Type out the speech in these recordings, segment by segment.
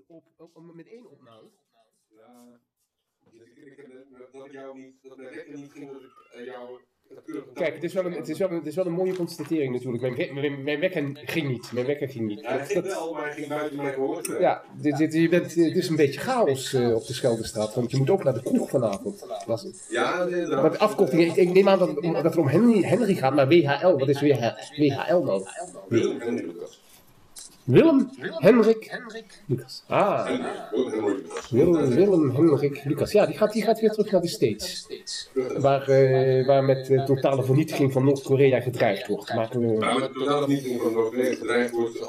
met één opname? Ja. Dat jou niet, dat mijn wekker niet ging, dat ik jou... Kijk, het is wel een mooie constatering natuurlijk. Mijn wekker ging niet. Ja, hij ging wel, maar hij ging buiten mijn gehoor. Ja, het is een beetje chaos op de Scheldestraat. Want je moet ook naar de kroeg vanavond. Ja, inderdaad. Maar de afkorting, ik neem aan dat het om Henry gaat, maar WHL. Wat is WHL nou? Willem Hendrik Lucas. Willem Hendrik Lucas. Ja, die gaat weer terug naar de States. Waar met totale vernietiging van Noord-Korea gedreigd wordt. Maar met totale vernietiging van Noord-Korea gedreigd wordt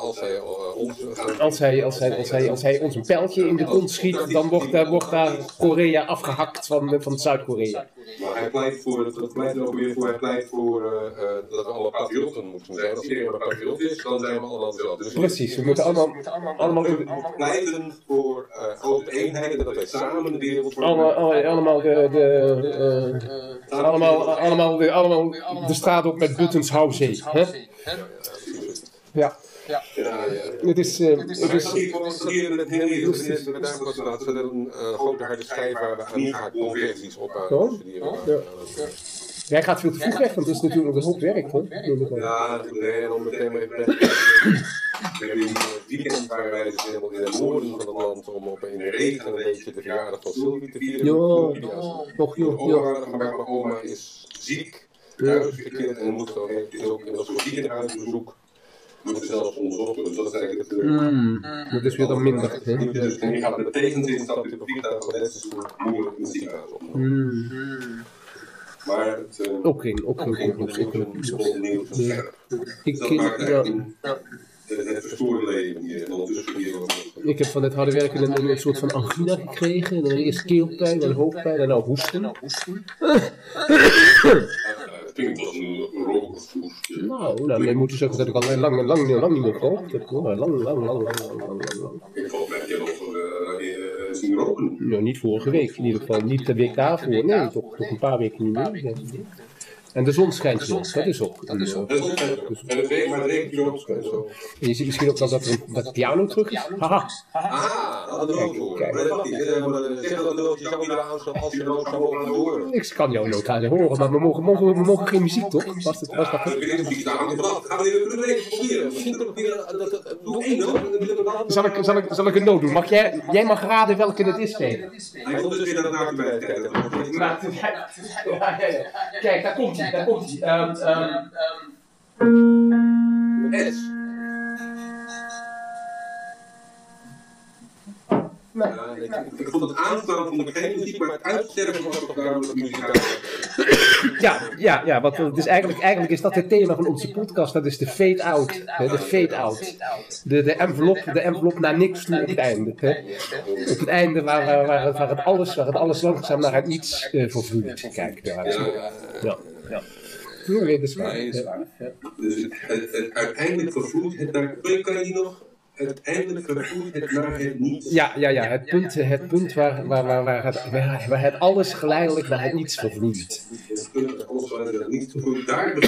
als hij ons een pijltje in de kont schiet, dan wordt daar Korea afgehakt van Zuid-Korea. Maar hij pleit voor, dat pleit er ook weer voor, hij pleit voor dat we allemaal patriotten moeten zijn. Als iedereen maar patriot is, dan zijn we allemaal hetzelfde. Dus precies, we moeten allemaal pleiten voor grote eenheden, dat wij samen de wereld voor allemaal de straat op met buttons hou zee. Ja. Het is hier met Henry met Duimelstraat zit een grote harde schijf waar we Amiga-conversies op aan. Jij gaat veel te vroeg weg, want het is natuurlijk een hoop werk, hoor. Ja, nee, en dan meteen maar even. We hebben een weekend waar wij dus helemaal in het noorden van het land om in de regen een beetje de verjaardag van Sylvie te vieren. Maar oma is ziek, thuisgekeerd en moet zo is ook in dat soort ziekenhuisbezoek. Moet zelfs onderzocht, dus dat is eigenlijk het... dat is weer dan minder. En je gaat met tegenzin stappen op vliegtuig, want net is het moeilijk in het ziekenhuis op. Maar het... Ook geen nieuws en scherp. Dat maakt eigenlijk het verstoorde leven hier. Ik heb van het harde werken een soort van angina gekregen. En dan eerst keelpijn en hoofdpijn en nou hoesten. Nou, dan moet je zeggen dat ik al lang niet meer gerookt heb. Lang. Ik vond met je nog zien roken. Nou, niet vorige week, in ieder geval niet de week daarvoor. Nee, toch een paar weken niet meer. En de zon schijnt zo, dat is ook. En de regen ook zo. En je ziet misschien ook dat de piano terug is. Haha. Dat hadden we ook gehoord. Zeg dat de noot, je zou willen aanstaan als je de noot zou mogen horen. Ik kan jouw noot aan horen, maar we mogen geen muziek, toch? Was dat? Zal ik een noot doen? Jij mag raden welke het is, Steven. Hij komt dus weer naar de nakenbij kijken. Kijk, daar komt hij. S. Ik vond het aanstaan vond ik geen muziek, maar het uitsterven was toch duidelijk muzikaal. Ja, want het is eigenlijk is dat het thema van onze podcast, dat is de fade-out. De fade-out. De envelop naar niks toe op het einde. Op het einde waar het alles langzaam naar het niets vervloeit. Kijk, ja. Nee, dat is waar. Dus het uiteindelijk vervloeit het naar... Kan je die nog... Uiteindelijk vervloeit het naar het niets. Ja, het punt waar het alles geleidelijk naar het niets vervloeit. Het punt alles waar het niets vervloeit,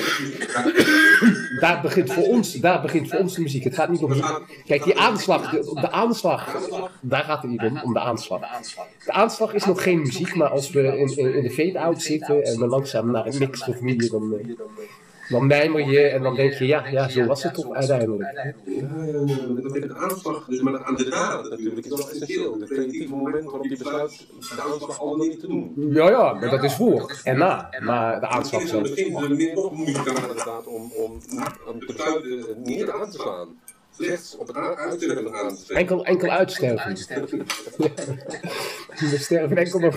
daar begint voor ons de muziek. Het gaat niet om... Kijk, de aanslag, daar gaat het niet om de aanslag. De aanslag is nog geen muziek, maar als we in de fade-out zitten en we langzaam naar het niks vervloeien, dan mijmer je en dan denk je, ja, zo was het toch uiteindelijk. De aanslag, dus maar aan de daden natuurlijk, is wel essentieel. Het creatieve moment waarop je besluit de aanslag al niet te doen. Ja, maar dat is voor en na, maar de aanslag zelf. Misschien is het meer nog moeilijker inderdaad om te besluiten niet aan te slaan. Slechts op het uitsterven aan te zetten. Enkel uitsterven. We sterven enkel nog.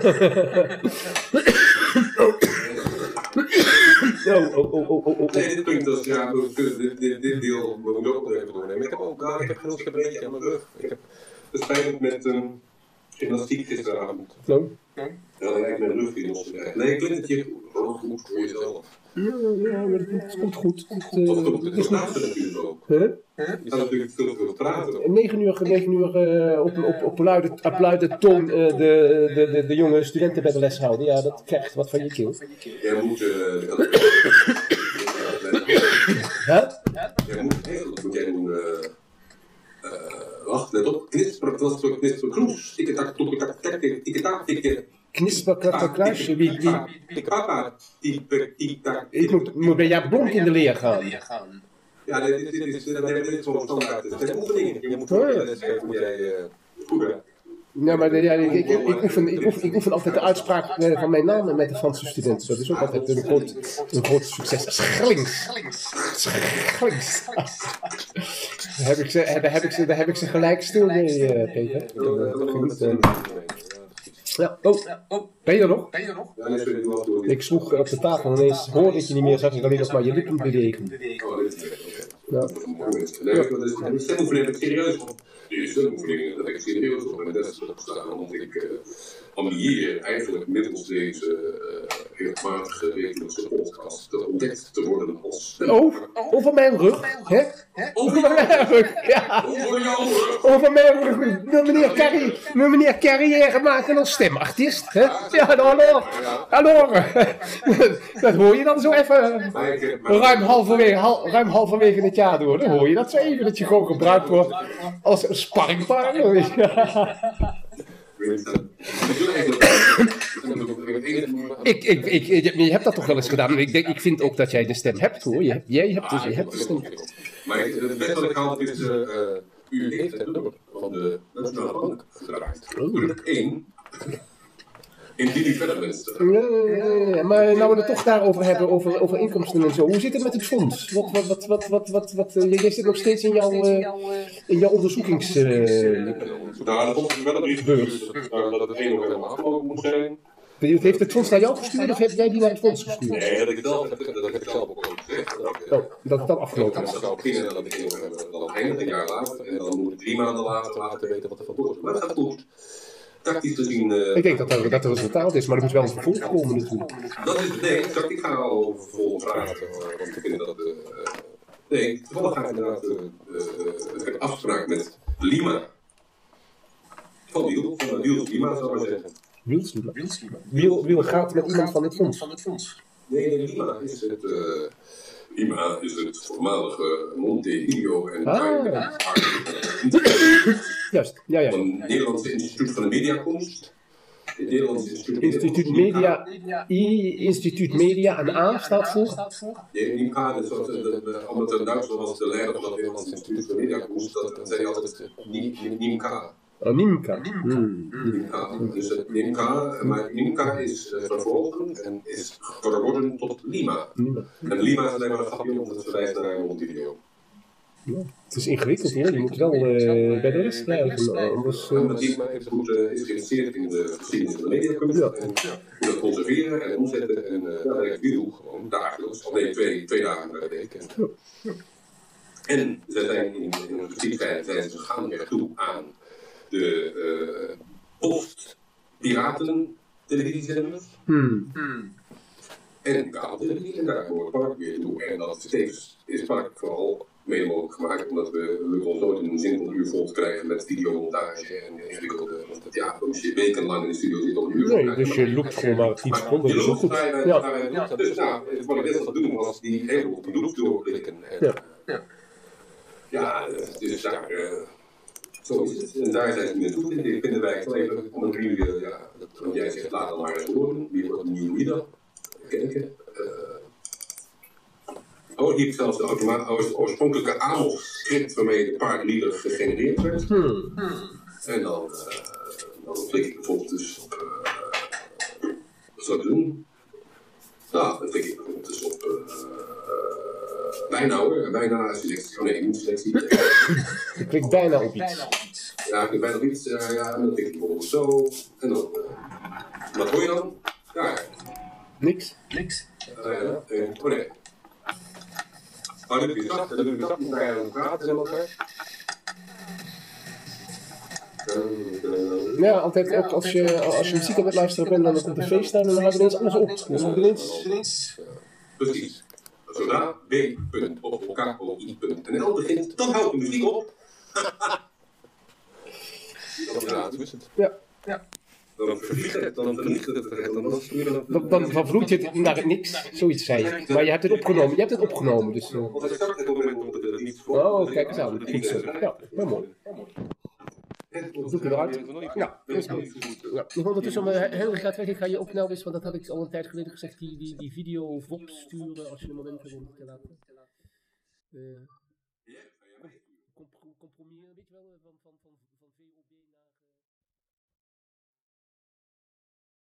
Nee, dit punt is, ja, dit deel moet ik ook nog even doornemen. Ik heb genoeg een beetje aan mijn rug. Ik heb het spijt met gymnastiek gisteravond. Zo? Ja, dan lijkt mijn rug weer los te krijgen. Nee, klinkt het je goed voor jezelf. Ja, maar het komt goed. Het is praten natuurlijk ook. Je staat natuurlijk veel praten. 9 uur op luide toon de jonge studenten bij de les houden. Ja, dat krijgt wat van je keel. Jij moet... Jij moet doen... Wacht. Let op, knisperkroes. Knisperkruis? Ik moet bij Jaap Bonk in de leer gaan. Ja, dit is zo'n standaard. Het zijn oefeningen. Je moet lesgeven, moet jij goed. Ja, maar ik oefen altijd de uitspraak van mijn naam met de Franse studenten. Dat is ook altijd een groot succes. Schlings. Daar heb ik ze gelijk stil mee, Peter. Ja, ben je er nog? Ik sloeg op de tafel en ineens hoorde ik je niet meer, zag ik alleen nog maar je lippen bewegen. Ja. De stemoefening heb ik serieus op. Die stemoefeningen, dat heb ik serieus op mijn desktop opgestaan, omdat ik ambieer eigenlijk middels deze regelmatige wekelijkse podcast ontdekt te worden als... Over mijn rug, hè? Over mijn rug, ja. Over mijn rug. Wil meneer carrière maken als stemartiest, hè? Ja, hallo. Dat hoor je dan zo even ruim halverwege het jaar door. Dan hoor je dat zo even, dat je gewoon gebruikt wordt als een sparringpartner. Je hebt dat toch wel eens gedaan. Ik vind ook dat jij de stem hebt, hoor. Jij hebt de stem. Maar het beste wat ik haal is... u heeft het nummer van de Nationale Bank gedraaid. Nummer 1. Indien u verder wenst. Ja, maar nou we het toch daarover hebben, over inkomsten en zo. Hoe zit het met het fonds? Jij zit nog steeds in jouw onderzoekings... Nou, dat fonds is wel een brief gebeurd. Dat het 1 november afgelopen moet zijn. Heeft het fonds naar jou gestuurd of heb jij die naar het fonds gestuurd? Nee, dat heb ik zelf ook gezegd. Dat het dan afgelopen is. Dat zou beginnen dat ik 1 november dan eindigt, een jaar later. En dan moet ik 3 maanden later weten wat er van door is. Maar dat gaat goed. Tactisch gezien... Ik denk dat er resultaat is, maar er moet wel een vervolg komen natuurlijk. Dat is nee, ik ga al over vervolg praten, want ik vind dat... nee, toevallig ga ik inderdaad... ik heb afspraak met Lima. Van Wiels Lima, zou ik maar zeggen. Wiel gaat met iemand van het fonds. Nee, Lima is het voormalige Montevideo en Juist, ja. Van het Nederlandse Instituut van de Mediakunst. Het Nederlandse Instituut Media en A staat voor? NIMCA, omdat de Duitser was de leider van het Nederlandse Instituut van de Mediakunst, dat zei altijd NIMCA. NIMCA. Dus het NIMCA, maar NIMCA is vervolgen en is geworden tot Lima. En Lima is alleen maar een grapje omdat het verwijst naar Montevideo. Ja, het is ingewikkeld hoor, je moet wel bij de rest blijven. Lima is geïnteresseerd in de geschiedenis van de mediakunst en hoe dat conserveren en omzetten. En daar heeft Wiel gewoon dagelijks, alleen twee dagen per week. En ze zijn in een gestichtheid zijn ze gaandeweg toe aan de post-piraten televisiezenders en kabeltelevisie en daar hoort Park weer toe. En dat is Park vooral mede mogelijk gemaakt omdat we ons nooit in een zinvol uur vol te krijgen met videomontage en ingewikkelde, want ja, als je wekenlang in de studio zit om een uur vol te krijgen. Dus je loopt gewoon maar 10 seconden, dat is ook goed. Dus nou, wat ik net al doen was die helemaal op de loop doorklikken. Ja, dus daar... Zo is het. En daar zijn ze mee toe. Ik vind het eigenlijk even om een review, ja, dat jij zegt, laat dan maar eens horen. Wie wordt een nieuwe Mida? Kijken. Hier heb ik zelfs de oorspronkelijke AMOS-script waarmee de paardleader gegenereerd werd. En dan klik ik bijvoorbeeld dus op... wat zou ik doen? Nou, dan klik ik bijvoorbeeld dus op... bijna selectie. Oh nee, ik moet selectie. Je klikt bijna op iets. Ja, ik klik bijna op iets. Ja, en dan klik ik bijvoorbeeld zo. En dan... wat hoor je dan? Ja. Niks. Oh nee. Oh, dat doe ik zacht. Dan moet je aan praten en elkaar. Ja, altijd ook als je muziek aan het luisteren bent, dan komt de FaceTime en dan houdt ineens alles op. Precies. Zodra b.okoi.nl begint, dan houdt de muziek op. Ja. Dan vervliegt het, dan verlicht het. Dan vloeit het naar het niks, zoiets zei je. Maar je hebt het opgenomen. Dus... Op het moment komt het er niet voor. Oh, kijk eens aan. Goed zo. Ja, heel mooi. Zoek je eruit. Ja, dat is goed. Ja. Nog ondertussen, Henrik gaat weg. Ik ga je ook nou eens, want dat had ik al een tijd geleden gezegd, die video VOP sturen als je een moment hebt om het te laten. Compromis, weet je wel, van VOB naar...